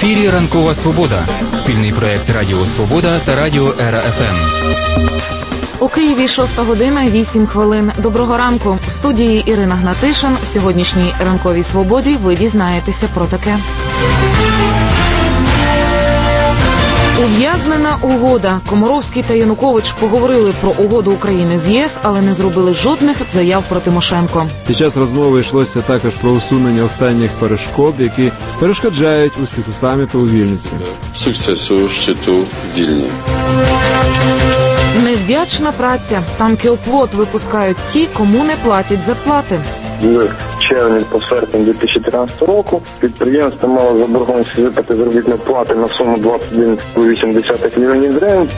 ефірі «Ранкова Свобода» – спільний проєкт Радіо Свобода та Радіо Ера ФМ. У Києві 6 година 8 хвилин. Доброго ранку. В студії Ірина Гнатишин. В сьогоднішній «Ранковій Свободі» ви дізнаєтеся про таке. Ув'язнена угода. Комаровський та Янукович поговорили про угоду України з ЄС, але не зробили жодних заяв про Тимошенко. Під час розмови йшлося також про усунення останніх перешкод, які перешкоджають успіху саміту у Вільнюсі. Сукцесу щиту в Вільні. Невдячна праця. Танкоплот випускають ті, кому не платять зарплати. В червні по серпень 2013 року підприємство мало заборгованість виплати заробітної плати на суму 21,8 мільйонів гривень.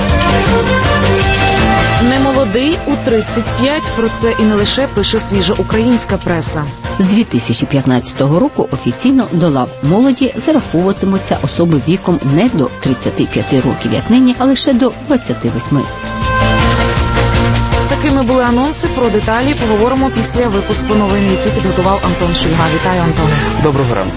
Немолодий у 35. Про це і не лише пише свіжа українська преса. З 2015 року офіційно до лав молоді зараховуватимуться особи віком не до 35 років, як нині, а лише до 28. Такими були анонси. Про деталі поговоримо після випуску новин, які підготував Антон Шульга. Вітаю, Антоне. Доброго ранку.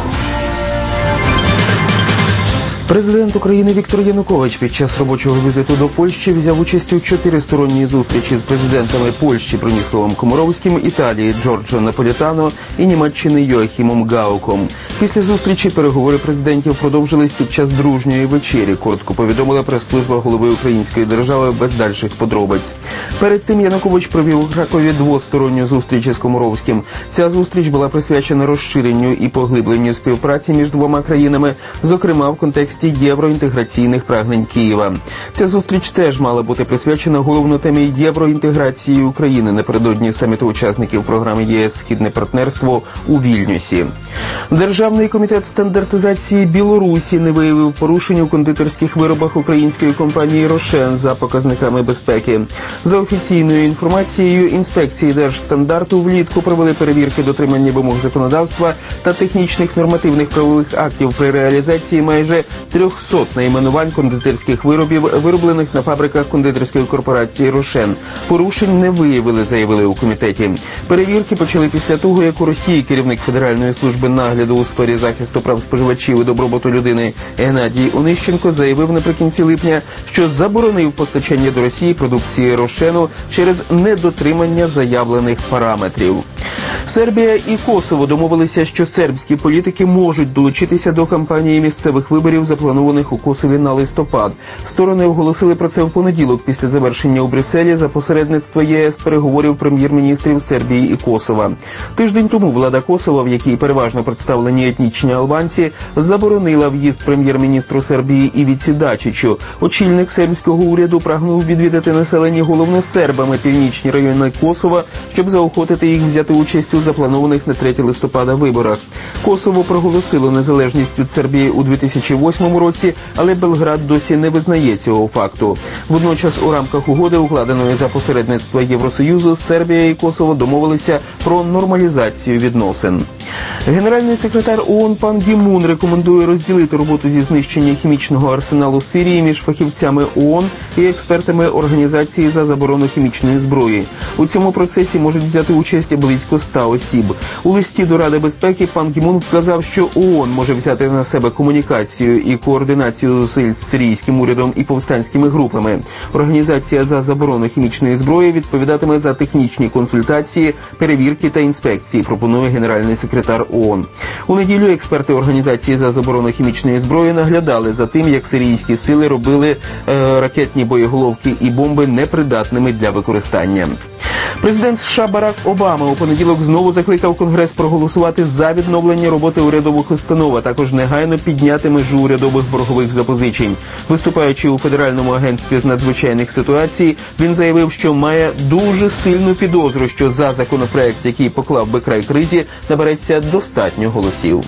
Президент України Віктор Янукович під час робочого візиту до Польщі взяв участь у 4-сторонній зустрічі з президентами Польщі Броніславом Комаровським, Італії Джорджо Наполітано і Німеччини Йоахімом Гауком. Після зустрічі переговори президентів продовжились під час дружньої вечері, коротко повідомила прес-служба голови української держави без дальших подробиць. Перед тим Янукович провів у Кракові двосторонню зустріч із Комаровським. Ця зустріч була присвячена розширенню і поглибленню співпраці між двома країнами, зокрема в контексті євроінтеграційних прагнень Києва. Ця зустріч теж мала бути присвячена головно темі євроінтеграції України напередодні саміту учасників програми ЄС «Східне партнерство» у Вільнюсі. Державний комітет стандартизації Білорусі не виявив порушень у кондитерських виробах української компанії «Рошен» за показниками безпеки. За офіційною інформацією, інспекції Держстандарту влітку провели перевірки дотримання вимог законодавства та технічних нормативних правових актів при реалізації майже 300 найменувань кондитерських виробів, вироблених на фабриках кондитерської корпорації «Рошен». Порушень не виявили, заявили у комітеті. Перевірки почали після того, як у Росії керівник Федеральної служби нагляду у сфері захисту прав споживачів і добробуту людини Геннадій Онищенко заявив наприкінці липня, що заборонив постачання до Росії продукції «Рошену» через недотримання заявлених параметрів. Сербія і Косово домовилися, що сербські політики можуть долучитися до кампанії місцевих виборів, запланованих у Косові на листопад. Сторони оголосили про це в понеділок після завершення у Брюсселі за посередництва ЄС переговорів прем'єр-міністрів Сербії і Косова. Тиждень тому влада Косова, в якій переважно представлені етнічні албанці, заборонила в'їзд прем'єр-міністру Сербії Івіці Дачичу. Очільник сербського уряду прагнув відвідати населені головно сербами північні райони Косова, щоб заохотити їх взяти участь у запланованих на 3 листопада виборах. Косово проголосило незалежність від Сербії у 2008 році, але Белград досі не визнає цього факту. Водночас у рамках угоди, укладеної за посередництва Євросоюзу, Сербія і Косово домовилися про нормалізацію відносин. Генеральний секретар ООН пан Гі Мун рекомендує розділити роботу зі знищення хімічного арсеналу Сирії між фахівцями ООН і експертами Організації за заборону хімічної зброї. У цьому процесі можуть взяти участь близько 100 осіб. У листі до Ради безпеки пан Гі Мун вказав, що ООН може взяти на себе комунікацію і координацію зусиль з сирійським урядом і повстанськими групами. Організація за заборону хімічної зброї відповідатиме за технічні консультації, перевірки та інспекції, пропонує генеральний секретар ООН. У неділю експерти Організації за заборону хімічної зброї наглядали за тим, як сирійські сили робили ракетні боєголовки і бомби непридатними для використання. Президент США Барак Обама у понеділок знову закликав Конгрес проголосувати за відновлення роботи урядових установ, а також негайно підняти межу урядових боргових запозичень. Виступаючи у Федеральному агентстві з надзвичайних ситуацій, він заявив, що має дуже сильну підозру, що за законопроект, який поклав би край кризі, набереться достатньо голосів.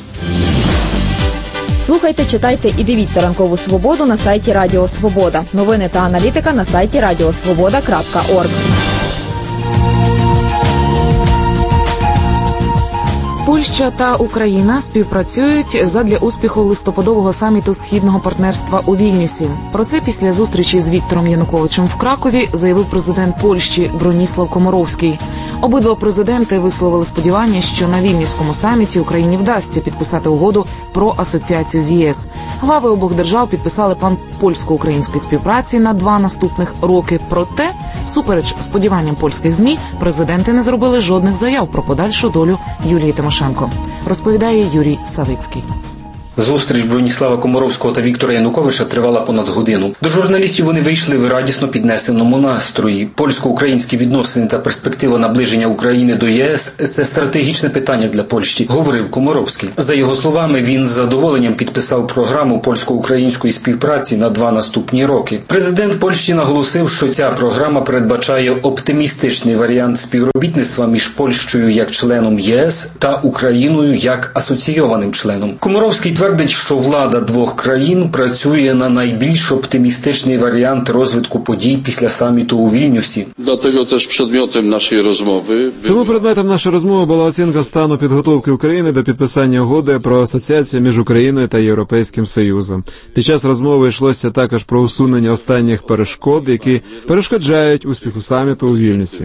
Слухайте, читайте і дивіться «Ранкову Свободу» на сайті Радіо Свобода. Новини та аналітика на сайті radiosvoboda.org. Польща та Україна співпрацюють задля успіху листопадового саміту Східного партнерства у Вільнюсі. Про це після зустрічі з Віктором Януковичем в Кракові заявив президент Польщі Броніслав Комаровський. Обидва президенти висловили сподівання, що на Вільнюському саміті Україні вдасться підписати угоду про асоціацію з ЄС. Глави обох держав підписали план польсько-української співпраці на 2 наступних роки. Проте, всупереч сподіванням польських ЗМІ, президенти не зробили жодних заяв про подальшу долю Юлії Тимошенко. Розповідає Юрій Савицький. Зустріч Броніслава Комаровського та Віктора Януковича тривала понад годину. До журналістів вони вийшли в радісно піднесеному настрої. Польсько-українські відносини та перспектива наближення України до ЄС – це стратегічне питання для Польщі, говорив Комаровський. За його словами, він з задоволенням підписав програму польсько-української співпраці на 2 наступні роки. Президент Польщі наголосив, що ця програма передбачає оптимістичний варіант співробітництва між Польщею як членом ЄС та Україною як асоційованим членом. Комаровський твердить, що влада двох країн працює на найбільш оптимістичний варіант розвитку подій після саміту у Вільнюсі. Тому предметом нашої розмови була оцінка стану підготовки України до підписання угоди про асоціацію між Україною та Європейським Союзом. Під час розмови йшлося також про усунення останніх перешкод, які перешкоджають успіху саміту у Вільнюсі.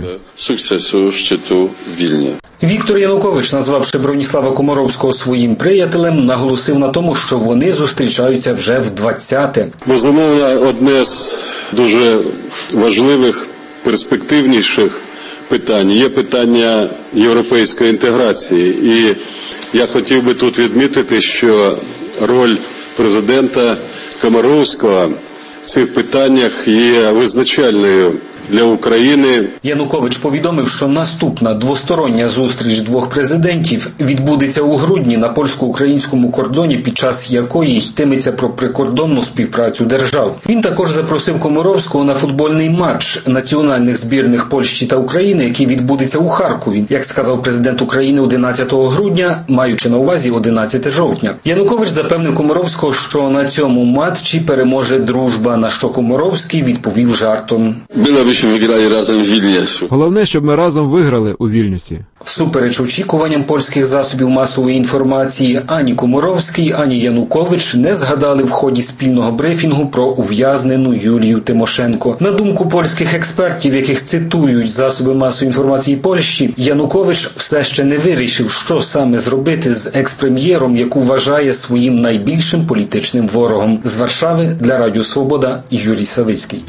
Віктор Янукович, назвавши Броніслава Комаровського своїм приятелем, наголосив на тому, що вони зустрічаються вже в 20-те. Безумовно, одне з дуже важливих, перспективніших питань є питання європейської інтеграції. І я хотів би тут відмітити, що роль президента Комаровського в цих питаннях є визначальною для України. Янукович повідомив, що наступна двостороння зустріч двох президентів відбудеться у грудні на польсько-українському кордоні, під час якої йтиметься про прикордонну співпрацю держав. Він також запросив Комаровського на футбольний матч національних збірних Польщі та України, який відбудеться у Харкові, як сказав президент України 11 грудня, маючи на увазі 11 жовтня. Янукович запевнив Комаровського, що на цьому матчі переможе дружба, на що Комаровський відповів жартом. Головне, щоб ми разом виграли у Вільнюсі. Всупереч очікуванням польських засобів масової інформації, ані Комаровський, ані Янукович не згадали в ході спільного брифінгу про ув'язнену Юлію Тимошенко. На думку польських експертів, яких цитують засоби масової інформації Польщі, Янукович все ще не вирішив, що саме зробити з експрем'єром, яку вважає своїм найбільшим політичним ворогом. З Варшави для Радіо Свобода Юрій Савицький.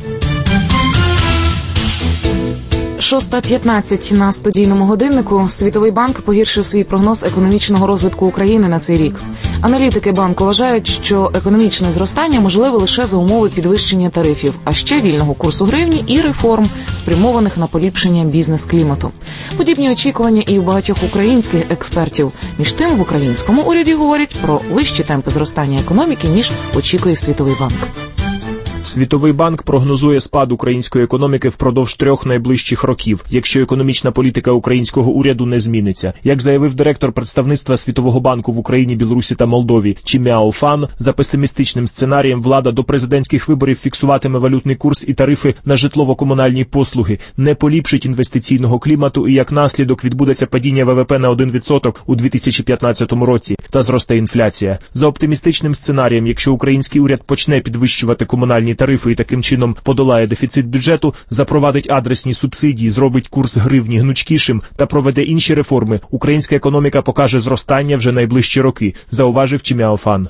6:15 на студійному годиннику. Світовий банк погіршив свій прогноз економічного розвитку України на цей рік. Аналітики банку вважають, що економічне зростання можливе лише за умови підвищення тарифів, а ще вільного курсу гривні і реформ, спрямованих на поліпшення бізнес-клімату. Подібні очікування і у багатьох українських експертів. Між тим, в українському уряді говорять про вищі темпи зростання економіки, ніж очікує Світовий банк. Світовий банк прогнозує спад української економіки впродовж 3 найближчих років, якщо економічна політика українського уряду не зміниться. Як заявив директор представництва Світового банку в Україні, Білорусі та Молдові Чімяо Фан, за песимістичним сценарієм влада до президентських виборів фіксуватиме валютний курс і тарифи на житлово-комунальні послуги, не поліпшить інвестиційного клімату і як наслідок відбудеться падіння ВВП на 1% у 2015 році та зросте інфляція. За оптимістичним сценарієм, якщо український уряд почне підвищувати комунальні тарифи і таким чином подолає дефіцит бюджету, запровадить адресні субсидії, зробить курс гривні гнучкішим та проведе інші реформи, українська економіка покаже зростання вже найближчі роки, зауважив Чімяо Фан.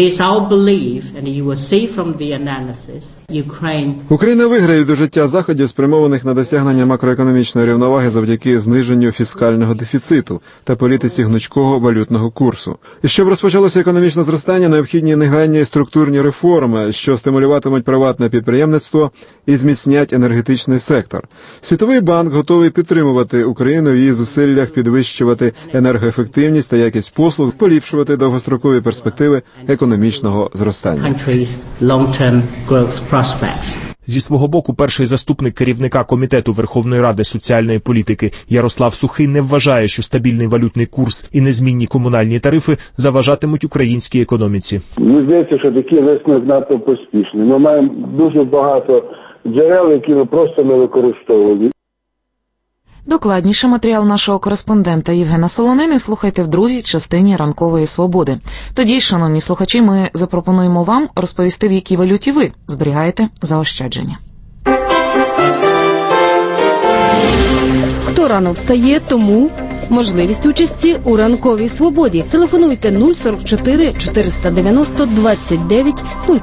Україна виграє до життя заходів, спрямованих на досягнення макроекономічної рівноваги завдяки зниженню фіскального дефіциту та політиці гнучкого валютного курсу. І щоб розпочалося економічне зростання, необхідні негайні структурні реформи, що стимулюватимуть приватне підприємництво і зміцнять енергетичний сектор. Світовий банк готовий підтримувати Україну в її зусиллях підвищувати енергоефективність та якість послуг, поліпшувати довгострокові перспективи економічного зростання. Зі свого боку, перший заступник керівника Комітету Верховної Ради соціальної політики Ярослав Сухий не вважає, що стабільний валютний курс і незмінні комунальні тарифи заважатимуть українській економіці. Мені здається, що такий висновок надто поспішний. Ми маємо дуже багато джерел, які ми просто не використовуємо. Докладніше матеріал нашого кореспондента Євгена Солонини слухайте в другій частині «Ранкової свободи». Тоді, шановні слухачі, ми запропонуємо вам розповісти, в якій валюті ви зберігаєте заощадження. Хто рано встає, тому можливість участі у «Ранковій свободі». Телефонуйте 044 490 29 05.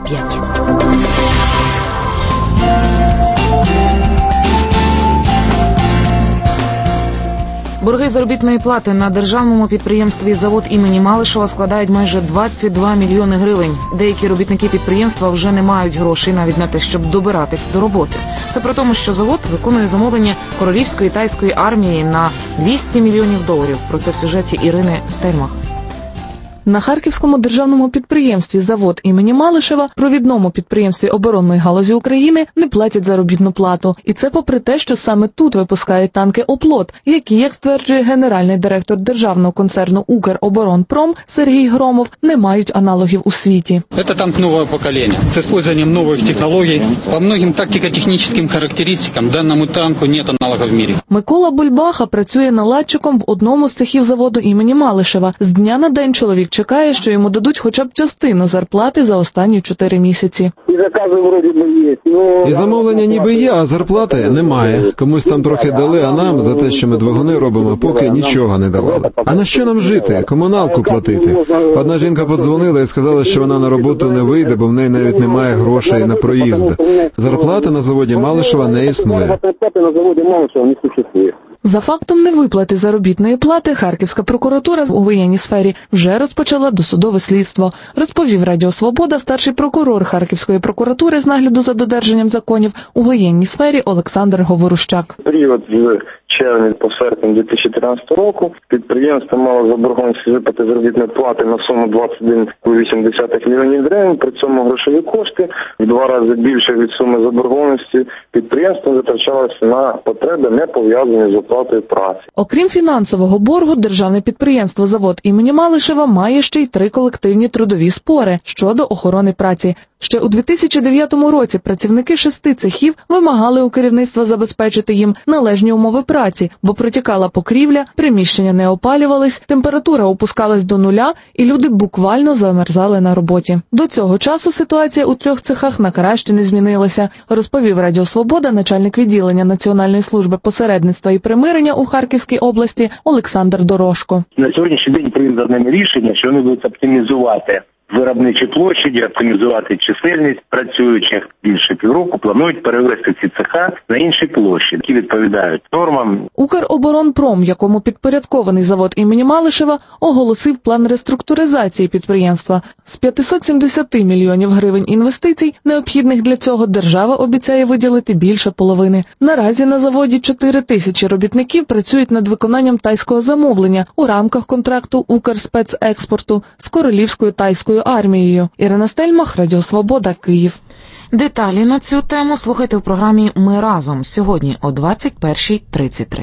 Борги заробітної плати на державному підприємстві «Завод імені Малишева» складають майже 22 мільйони гривень. Деякі робітники підприємства вже не мають грошей навіть на те, щоб добиратись до роботи. Це при тому, що завод виконує замовлення королівської тайської армії на 200 мільйонів доларів. Про це в сюжеті Ірини Стельмах. На Харківському державному підприємстві «Завод імені Малишева», провідному підприємстві оборонної галузі України, не платять заробітну плату. І це попри те, що саме тут випускають танки «Оплот», які, як стверджує генеральний директор державного концерну «Укроборонпром» Сергій Громов, не мають аналогів у світі. Це танк нового покоління. З використанням нових технологій. По многим тактико-технічним характеристикам даному танку немає аналогів в світі. Микола Бульбаха працює наладчиком в одному з цехів «Заводу імені Малишева». З дня на день чоловік чекає, що йому дадуть хоча б частину зарплати за останні 4 місяці. І закази вроді би є. І замовлення ніби є, а зарплати немає. Комусь там трохи дали, а нам за те, що ми двигуни робимо, поки нічого не давали. А на що нам жити? Комуналку платити? Одна жінка подзвонила і сказала, що вона на роботу не вийде, бо в неї навіть немає грошей на проїзд. Зарплата на заводі Малишева не існує. За фактом невиплати заробітної плати Харківська прокуратура у воєнній сфері вже розпочала досудове слідство, розповів Радіо Свобода старший прокурор Харківської прокуратури з нагляду за додержанням законів у воєнній сфері Олександр Говорущак. Період з червня по серпень 2013 року підприємство мало заборгованість виплати заробітної плати на суму 21,8 мільйонів гривень. При цьому грошові кошти в 2 рази більше від суми заборгованості підприємство витрачалося на потреби, не пов'язані з оплатою праці. Окрім фінансового боргу, державне підприємство «Завод імені Малишева» має ще й 3 колективні трудові спори щодо охорони праці. Ще у 2009 році працівники 6 цехів вимагали у керівництва забезпечити їм належні умови праці, бо протікала покрівля, приміщення не опалювались, температура опускалась до нуля і люди буквально замерзали на роботі. До цього часу ситуація у 3 цехах на краще не змінилася, розповів Радіо Свобода начальник відділення Національної служби посередництва і примирення у Харківській області Олександр Дорошко. На сьогоднішній день прийнято ними рішення, що вони будуть оптимізувати виробничі площаді, оптимізувати чисельність працюючих. Більше півроку планують перевести ці цеха на інші площі, які відповідають нормам. Укроборонпром, якому підпорядкований завод імені Малишева, оголосив план реструктуризації підприємства. З 570 мільйонів гривень інвестицій, необхідних для цього, держава обіцяє виділити більше половини. Наразі на заводі 4 тисячі робітників працюють над виконанням тайського замовлення у рамках контракту Укрспецекспорту з королівською тайською армією. Ірина Стельмах, Радіо Свобода, Київ. Деталі на цю тему слухайте у програмі «Ми разом» сьогодні о 21:33.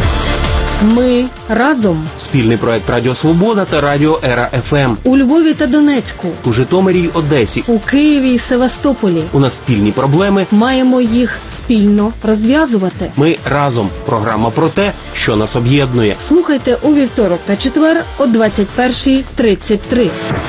Ми разом. Спільний проект Радіо Свобода та Радіо Ера ФМ. У Львові та Донецьку. У Житомирі й Одесі. У Києві й Севастополі. У нас спільні проблеми. Маємо їх спільно розв'язувати. Ми разом. Програма про те, що нас об'єднує. Слухайте у вівторок та четвер о 21:33.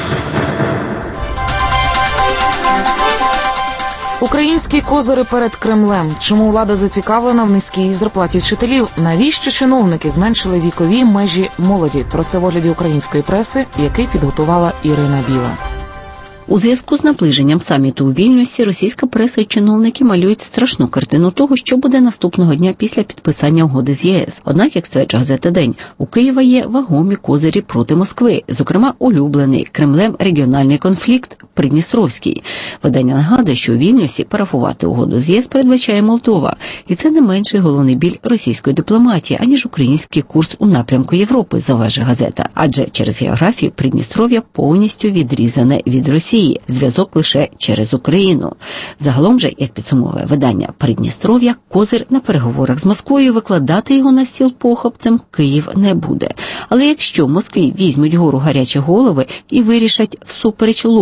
Українські козири перед Кремлем. Чому влада зацікавлена в низькій зарплаті вчителів? Навіщо чиновники зменшили вікові межі молоді? Про це в огляді української преси, який підготувала Ірина Біла. У зв'язку з наближенням саміту у Вільнюсі російська преса і чиновники малюють страшну картину того, що буде наступного дня після підписання угоди з ЄС. Однак, як стверджує газета «День», у Києва є вагомі козирі проти Москви, зокрема улюблений Кремлем регіональний конфлікт Придністровський. Видання нагадує, що у Вільнюсі парафувати угоду з ЄС передбачає Молдова. І це не менший головний біль російської дипломатії, аніж український курс у напрямку Європи, зауважує газета. Адже через географію Придністров'я повністю відрізане від Росії. Зв'язок лише через Україну. Загалом же, як підсумовує видання Придністров'я, козир на переговорах з Москвою викладати його на стіл похапцем Київ не буде. Але якщо в Москві візьмуть гору гарячі голови і вирішать всупереч логіці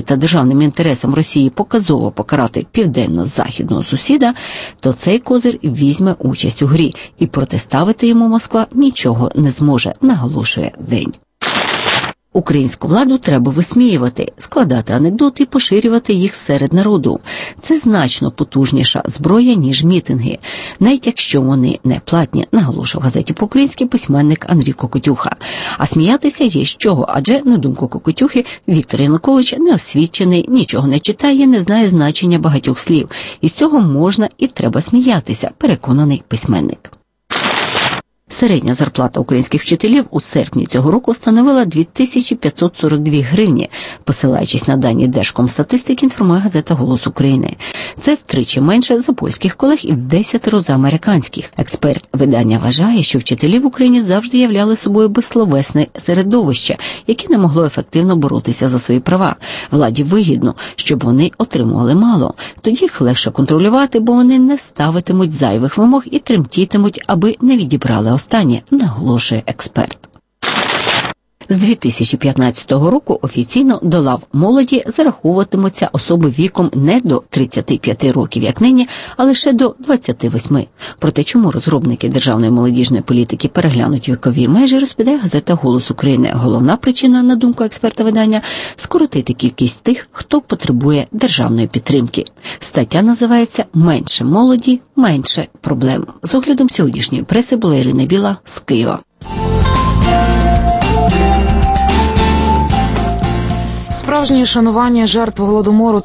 та державним інтересам Росії показово покарати південно-західного сусіда, то цей козир візьме участь у грі, і протиставити йому Москва нічого не зможе, наголошує Вень. Українську владу треба висміювати, складати анекдоти і поширювати їх серед народу. Це значно потужніша зброя, ніж мітинги, навіть якщо вони не платні, наголошував в газеті по-українськи письменник Андрій Кокотюха. А сміятися є з чого, адже, на думку Кокотюхи, Віктор Янукович неосвічений, нічого не читає, не знає значення багатьох слів. І з цього можна і треба сміятися, переконаний письменник. Середня зарплата українських вчителів у серпні цього року становила 2542 гривні. Посилаючись на дані Держкомстатистики, інформує газета «Голос України». Це втричі менше за польських колег і в 10 за американських. Експерт видання вважає, що вчителі в Україні завжди являли собою безсловесне середовище, яке не могло ефективно боротися за свої права. Владі вигідно, щоб вони отримували мало. Тоді їх легше контролювати, бо вони не ставитимуть зайвих вимог і тремтітимуть, аби не відібрали останнє, наголошує експерт. З 2015 року офіційно до лав молоді зараховуватимуться особи віком не до 35 років, як нині, а лише до 28. Проте чому розробники державної молодіжної політики переглянуть вікові межі, розповідає газета «Голос України». Головна причина, на думку експерта видання, скоротити кількість тих, хто потребує державної підтримки. Стаття називається «Менше молоді, менше проблем». З оглядом сьогоднішньої преси була Ірина Біла з Києва. Справжнє шанування жертв Голодомору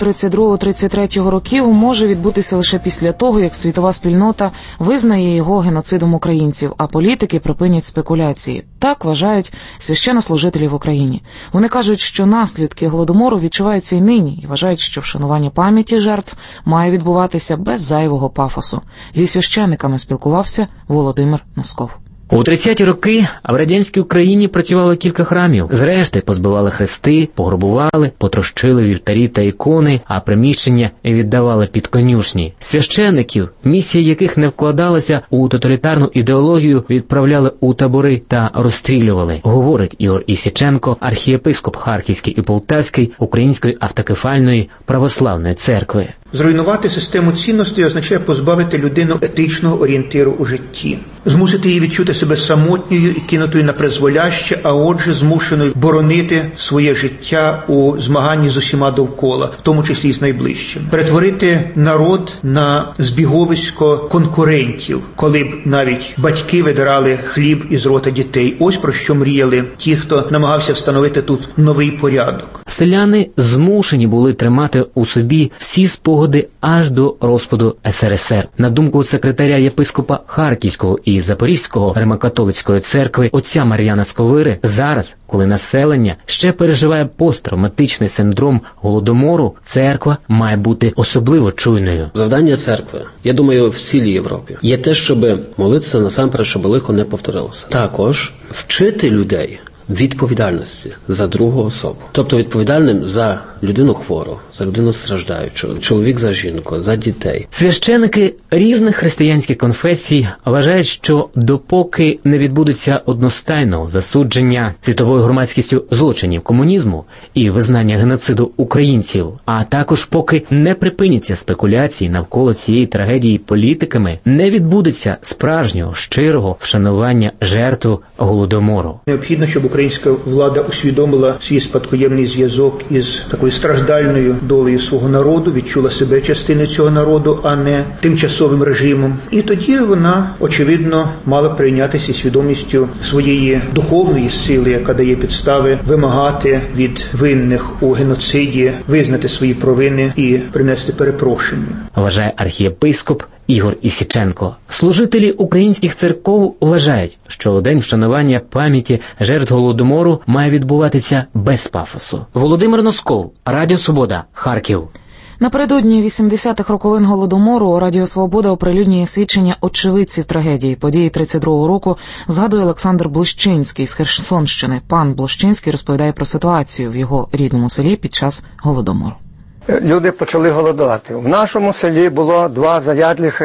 32-33 років може відбутися лише після того, як світова спільнота визнає його геноцидом українців, а політики припинять спекуляції. Так вважають священнослужителі в Україні. Вони кажуть, що наслідки Голодомору відчуваються й нині, і вважають, що вшанування пам'яті жертв має відбуватися без зайвого пафосу. Зі священниками спілкувався Володимир Носков. У 30-ті роки в радянській Україні працювало кілька храмів. Зрешти позбивали хрести, пограбували, потрощили вівтарі та ікони, а приміщення віддавали під конюшні. Священиків, місія яких не вкладалася у тоталітарну ідеологію, відправляли у табори та розстрілювали, говорить Ігор Ісіченко, архієпископ Харківський і Полтавський Української автокефальної православної церкви. Зруйнувати систему цінностей означає позбавити людину етичного орієнтиру у житті. Змусити її відчути себе самотньою і кинутою на призволяще, а отже змушеною боронити своє життя у змаганні з усіма довкола, в тому числі і з найближчими. Перетворити народ на збіговисько конкурентів, коли б навіть батьки видирали хліб із рота дітей. Ось про що мріяли ті, хто намагався встановити тут новий порядок. Селяни змушені були тримати у собі всі спогади аж до розпаду СРСР. На думку секретаря єпископа Харківського і Запорізького Римокатолицької церкви отця Мар'яна Сковири, зараз, коли населення ще переживає посттравматичний синдром Голодомору, церква має бути особливо чуйною. Завдання церкви, я думаю, в цілій Європі, є те, щоб молитися насамперед, щоб лихо не повторилося. Також вчити людей відповідальності за другу особу. Тобто відповідальним за людину хвору, за людину страждаючу, чоловік за жінку, за дітей. Священики різних християнських конфесій вважають, що допоки не відбудеться одностайного засудження світовою громадськістю злочинів комунізму і визнання геноциду українців, а також поки не припиняться спекуляції навколо цієї трагедії політиками, не відбудеться справжнього, щирого вшанування жертв Голодомору. Необхідно, щоб українська влада усвідомила свій спадкоємний зв'язок із такою страждальною долею свого народу, відчула себе частиною цього народу, а не тимчасовим режимом. І тоді вона, очевидно, мала прийнятися свідомістю своєї духовної сили, яка дає підстави вимагати від винних у геноциді визнати свої провини і принести перепрошення. Вважає архієпископ Ігор Ісіченко. Служителі українських церков вважають, що у день вшанування пам'яті жертв Голодомору має відбуватися без пафосу. Володимир Носков, Радіо Свобода, Харків. Напередодні 80-х роковин Голодомору Радіо Свобода оприлюднює свідчення очевидців трагедії. Події 32-го року згадує Олександр Блощинський з Херсонщини. Пан Блощинський розповідає про ситуацію в його рідному селі під час Голодомору. Люди почали голодувати. В нашому селі було два заядлих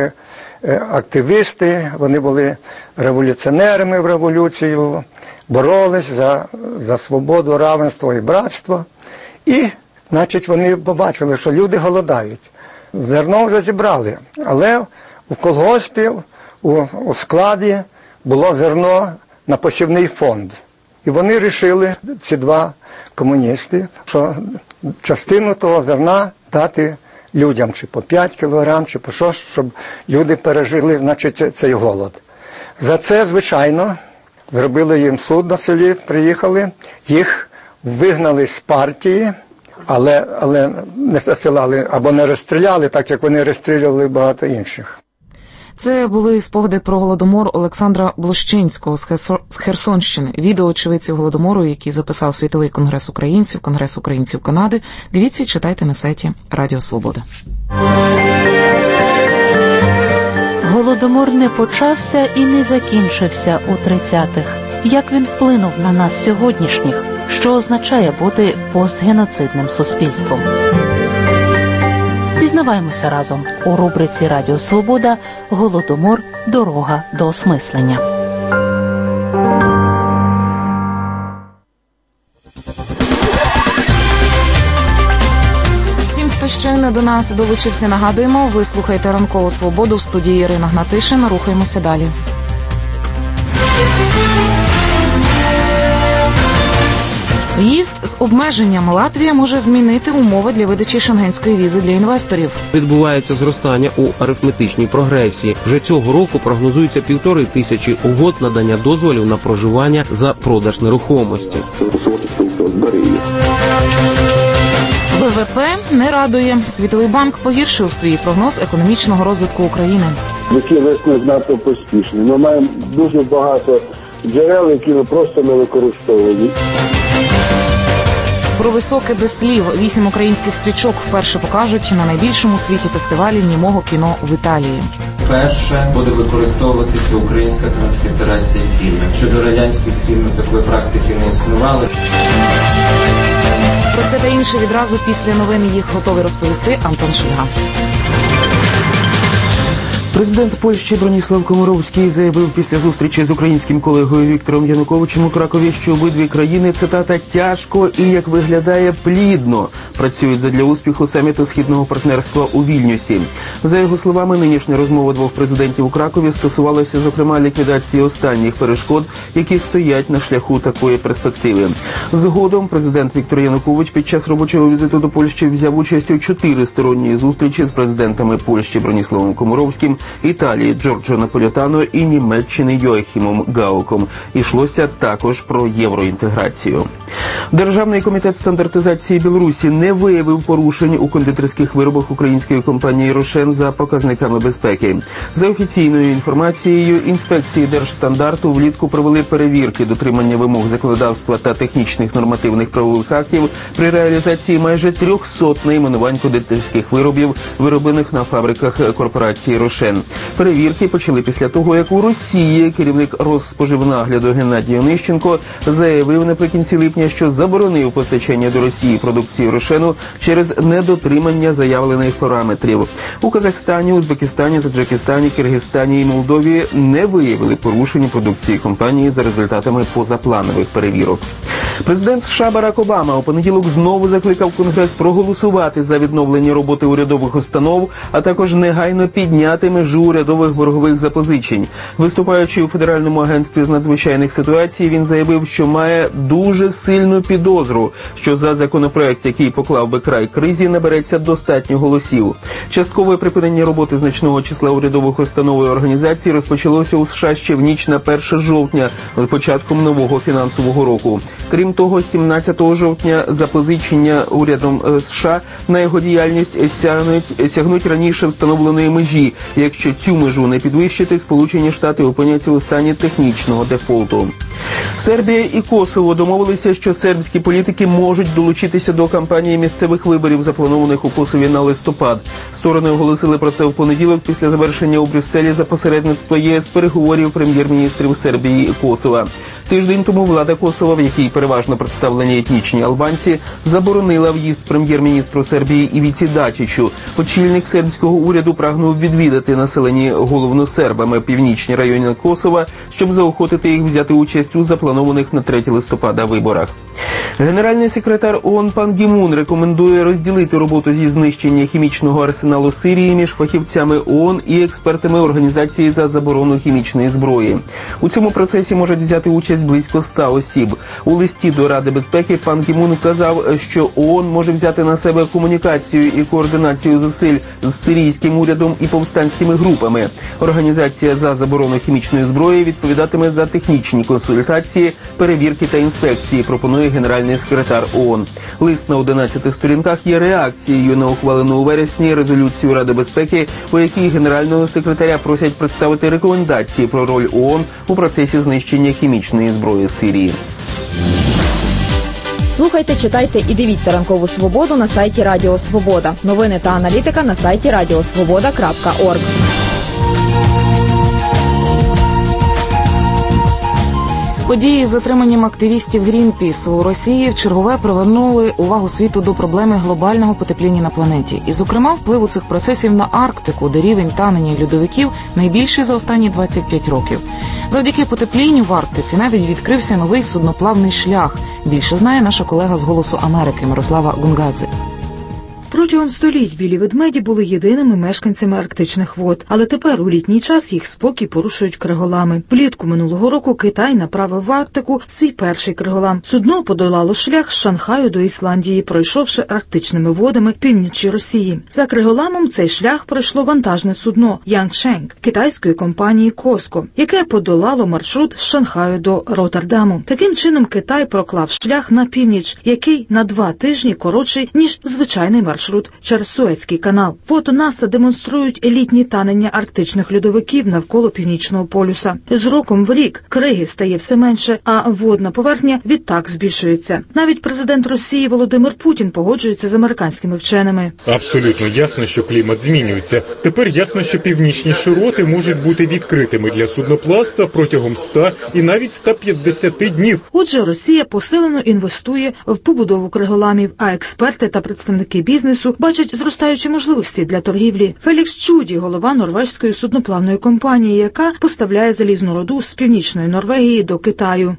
активісти, вони були революціонерами в революцію, боролись за свободу, равенство і братство. І Значить, вони побачили, що люди голодають. Зерно вже зібрали, але у колгоспі, у складі було зерно на посівний фонд. І вони вирішили, ці два комуністи, що частину того зерна дати людям, чи по 5 кілограм, чи по що, щоб люди пережили, значить, цей голод. За це, звичайно, зробили їм суд на селі, приїхали, їх вигнали з партії, але не засилали або не розстріляли, так як вони розстрілювали багато інших. Це були спогади про Голодомор Олександра Блощинського з Херсонщини, відео очевидців Голодомору, який записав Світовий конгрес українців, Конгрес українців Канади. Дивіться і читайте на сайті Радіо Свобода. Голодомор не почався і не закінчився у 30-х. Як він вплинув на нас сьогоднішніх? Що означає бути постгеноцидним суспільством? Дізнаваємося разом у рубриці «Радіо Свобода. Голодомор. Дорога до осмислення». Всім, хто щойно до нас долучився, нагадуємо, ви слухаєте «Ранкову свободу» в студії Ірина Гнатишин. Рухаємося далі. В'їзд з обмеженням. Латвія може змінити умови для видачі шенгенської візи для інвесторів. Відбувається зростання у арифметичній прогресії. Вже цього року прогнозується 1500 угод надання дозволів на проживання за продаж нерухомості. ВВП не радує. Світовий банк погіршив свій прогноз економічного розвитку України. Який висновок надто поспішний. Ми маємо дуже багато джерел, які ми просто не використовуємо. Про високе без слів. 8 українських стрічок вперше покажуть на найбільшому у світі фестивалі німого кіно в Італії. Вперше буде використовуватися українська транслітерація фільмів. Щодо радянських фільмів такої практики не існувало. Про це та інше відразу після новин. Їх готовий розповісти Антон Шульга. Президент Польщі Броніслав Комаровський заявив після зустрічі з українським колегою Віктором Януковичем у Кракові, що обидві країни, цитата, тяжко і, як виглядає, плідно працюють задля успіху саміту Східного партнерства у Вільнюсі. За його словами, нинішня розмова двох президентів у Кракові стосувалася, зокрема, ліквідації останніх перешкод, які стоять на шляху такої перспективи. Згодом президент Віктор Янукович під час робочого візиту до Польщі взяв участь у 4-сторонній зустрічі з президентами Польщі Броніславом Комаровським, Італії Джорджо Наполітано і Німеччини Йоахімом Гауком. Ішлося також про євроінтеграцію. Державний комітет стандартизації Білорусі не виявив порушень у кондитерських виробах української компанії «Рошен» за показниками безпеки. За офіційною інформацією, інспекції Держстандарту влітку провели перевірки дотримання вимог законодавства та технічних нормативних правових актів при реалізації майже 300 найменувань кондитерських виробів, вироблених на фабриках корпорації «Рошен». Перевірки почали після того, як у Росії керівник Росспоживнагляду Геннадій Онищенко заявив наприкінці липня, що заборонив постачання до Росії продукції «Рошену» через недотримання заявлених параметрів. У Казахстані, Узбекистані, Таджикистані, Киргизстані і Молдові не виявили порушень продукції компанії за результатами позапланових перевірок. Президент США Барак Обама у понеділок знову закликав Конгрес проголосувати за відновлення роботи урядових установ, а також негайно підняти межу урядових боргових запозичень. Виступаючи у Федеральному агентстві з надзвичайних ситуацій, він заявив, що має дуже сильну підозру, що за законопроект, який поклав би край кризі, набереться достатньо голосів. Часткове припинення роботи значного числа урядових установ і організацій розпочалося у США ще в ніч на 1 жовтня з початком нового фінансового року. Крім того, 17 жовтня запозичення урядом США на його діяльність сягнуть раніше встановленої межі. Якщо цю межу не підвищити, Сполучені Штати опиняться у стані технічного дефолту. Сербія і Косово домовилися, що сербські політики можуть долучитися до кампанії місцевих виборів, запланованих у Косові на листопад. Сторони оголосили про це в понеділок після завершення у Брюсселі за посередництва ЄС переговорів прем'єр-міністрів Сербії і Косова. Тиждень тому влада Косова, в якій переважно представлені етнічні албанці, заборонила в'їзд прем'єр-міністру Сербії Івіці Дачичу. Очільник сербського уряду прагнув відвідати населені головно сербами північні райони Косова, щоб заохотити їх взяти участь у запланованих на 3 листопада виборах. Генеральний секретар ООН Пан Гі Мун рекомендує розділити роботу зі знищення хімічного арсеналу Сирії між фахівцями ООН і експертами Організації за заборону хімічної зброї. У цьому процесі можуть взяти участь близько 100 осіб. У листі до Ради безпеки Пан Гі Мун вказав, що ООН може взяти на себе комунікацію і координацію зусиль з сирійським урядом і повстанськими групами. Організація за заборону хімічної зброї відповідатиме за технічні консультації, перевірки та інспекції, пропонує генеральний секретар ООН. Лист на 11 сторінках є реакцією на ухвалену у вересні резолюцію Ради безпеки, у якій генерального секретаря просять представити рекомендації про роль ООН у процесі знищення хімічної зброї Сирії. Слухайте, читайте і дивіться «Ранкову свободу» на сайті Радіо Свобода. Новини та аналітика на сайті radiosvoboda.org. Події з затриманням активістів Грінпіс у Росії вчергове привернули увагу світу до проблеми глобального потепління на планеті. І, зокрема, впливу цих процесів на Арктику, де рівень танення льодовиків найбільший за останні 25 років. Завдяки потеплінню в Арктиці навіть відкрився новий судноплавний шлях. Більше знає наша колега з «Голосу Америки» Мирослава Гунгадзе. Протягом століть білі ведмеді були єдиними мешканцями арктичних вод, але тепер у літній час їх спокій порушують криголами. Влітку минулого року Китай направив в Арктику свій перший криголам. Судно подолало шлях з Шанхаю до Ісландії, пройшовши арктичними водами північі Росії. За криголамом цей шлях пройшло вантажне судно Янгшенг китайської компанії COSCO, яке подолало маршрут з Шанхаю до Роттердаму. Таким чином Китай проклав шлях на північ, який на 2 тижні коротший, ніж звичайний маршрут через Суецький канал. Фото НАСА демонструють елітні танення арктичних льодовиків навколо Північного полюса. З роком в рік криги стає все менше, а водна поверхня відтак збільшується. Навіть президент Росії Володимир Путін погоджується з американськими вченими. Абсолютно ясно, що клімат змінюється. Тепер ясно, що північні широти можуть бути відкритими для судноплавства протягом 100 і навіть 150 днів. Отже, Росія посилено інвестує в побудову криголамів, а експерти та представники бізнесу бачать зростаючі можливості для торгівлі. Фелікс Чуді – голова норвезької судноплавної компанії, яка поставляє залізну руду з північної Норвегії до Китаю.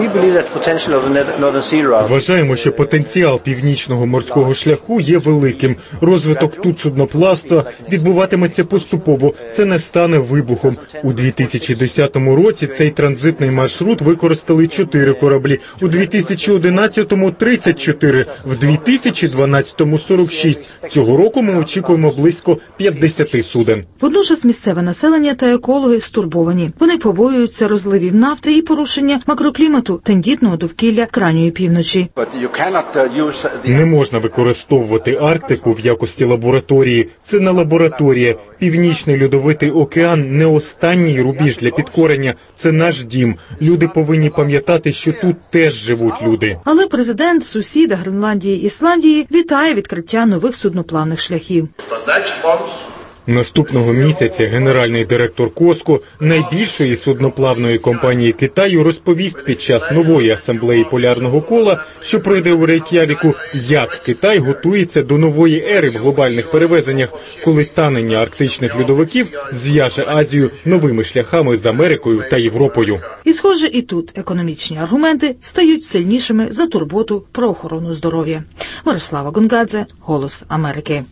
Вважаємо, що потенціал північного морського шляху є великим. Розвиток тут судноплавства відбуватиметься поступово. Це не стане вибухом. У 2010 році цей транзитний маршрут використали 4 кораблі, у 2011-му – 34, в 2012-му – 46. Цього року ми очікуємо близько 50 суден. Водночас місцеве населення та екологи стурбовані. Вони побоюються розливів нафти і порушення макроклімату, тендітного довкілля крайньої півночі. Не можна використовувати Арктику в якості лабораторії. Це не лабораторія. Північний льодовитий океан – не останній рубіж для підкорення. Це наш дім. Люди повинні пам'ятати, що тут теж живуть люди. Але президент сусіда Гренландії Ісландії вітає відкриття нових судноплавних шляхів. Наступного місяця генеральний директор COSCO, найбільшої судноплавної компанії Китаю, розповість під час нової асамблеї полярного кола, що пройде у Рейк'явіку, як Китай готується до нової ери в глобальних перевезеннях, коли танення арктичних льодовиків зв'яже Азію новими шляхами з Америкою та Європою. І схоже, і тут економічні аргументи стають сильнішими за турботу про охорону здоров'я. Мирослава Гунгадзе, «Голос Америки».